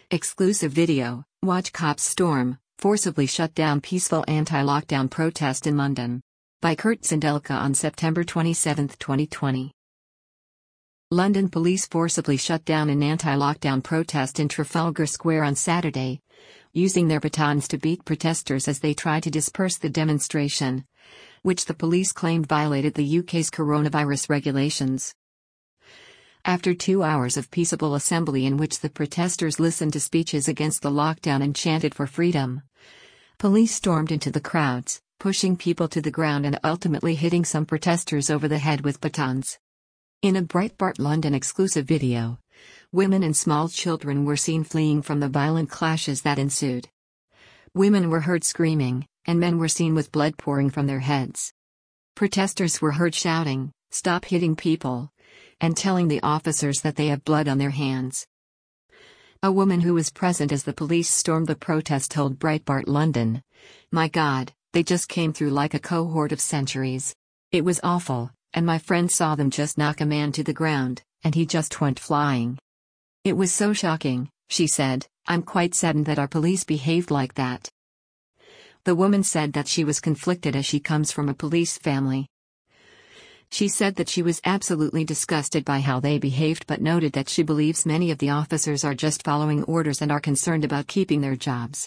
Exclusive video, watch cops storm, forcibly shut down peaceful anti-lockdown protest in London. By Kurt Zindelka on September 27, 2020. London police forcibly shut down an anti-lockdown protest in Trafalgar Square on Saturday, using their batons to beat protesters as they tried to disperse the demonstration, which the police claimed violated the UK's coronavirus regulations. After 2 hours of peaceable assembly in which the protesters listened to speeches against the lockdown and chanted for freedom, police stormed into the crowds, pushing people to the ground and ultimately hitting some protesters over the head with batons. In a Breitbart London exclusive video, women and small children were seen fleeing from the violent clashes that ensued. Women were heard screaming, and men were seen with blood pouring from their heads. Protesters were heard shouting, "Stop hitting people," and telling the officers that they have blood on their hands. A woman who was present as the police stormed the protest told Breitbart London, "My God, they just came through like a cohort of centuries. It was awful, and my friend saw them just knock a man to the ground, and he just went flying. It was so shocking," she said. "I'm quite saddened that our police behaved like that." The woman said that she was conflicted as she comes from a police family. She said that she was absolutely disgusted by how they behaved but noted that she believes many of the officers are just following orders and are concerned about keeping their jobs.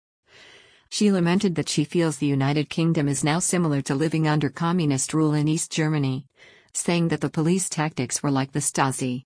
She lamented that she feels the United Kingdom is now similar to living under communist rule in East Germany, saying that the police tactics were like the Stasi.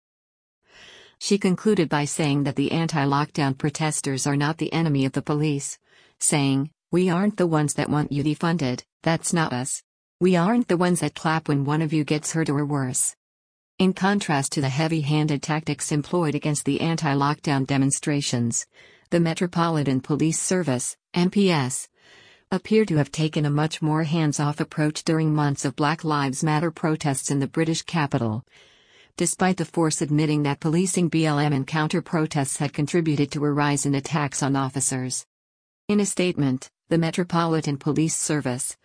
She concluded by saying that the anti-lockdown protesters are not the enemy of the police, saying, "We aren't the ones that want you defunded, that's not us. We aren't the ones that clap when one of you gets hurt or worse." In contrast to the heavy-handed tactics employed against the anti-lockdown demonstrations, the Metropolitan Police Service, MPS, appeared to have taken a much more hands-off approach during months of Black Lives Matter protests in the British capital, despite the force admitting that policing BLM and counter-protests had contributed to a rise in attacks on officers. In a statement, the Metropolitan Police Service,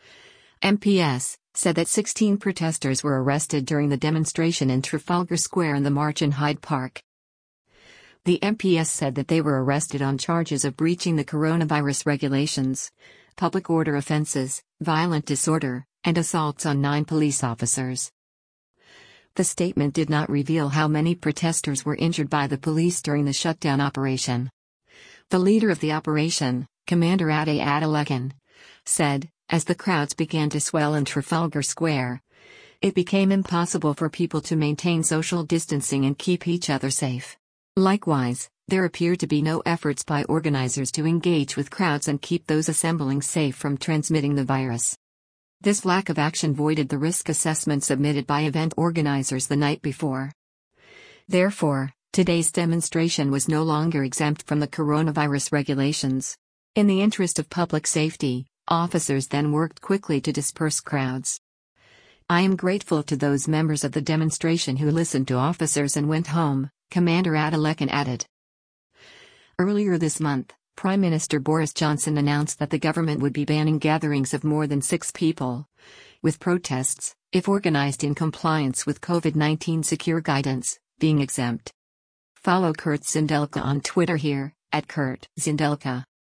MPS, said that 16 protesters were arrested during the demonstration in Trafalgar Square and the march in Hyde Park. The MPS said that they were arrested on charges of breaching the coronavirus regulations, public order offences, violent disorder, and assaults on 9 police officers. The statement did not reveal how many protesters were injured by the police during the shutdown operation. The leader of the operation, Commander Ade Adeleke, said, as the crowds began to swell in Trafalgar Square, it became impossible for people to maintain social distancing and keep each other safe. Likewise, there appeared to be no efforts by organizers to engage with crowds and keep those assembling safe from transmitting the virus. This lack of action voided the risk assessment submitted by event organizers the night before. Therefore, today's demonstration was no longer exempt from the coronavirus regulations. In the interest of public safety, officers then worked quickly to disperse crowds. "I am grateful to those members of the demonstration who listened to officers and went home," Commander Adeleke added. Earlier this month, Prime Minister Boris Johnson announced that the government would be banning gatherings of more than 6 people, with protests, if organized in compliance with COVID-19 secure guidance, being exempt. Follow Kurt Zindelka on Twitter here, @KurtZindelka.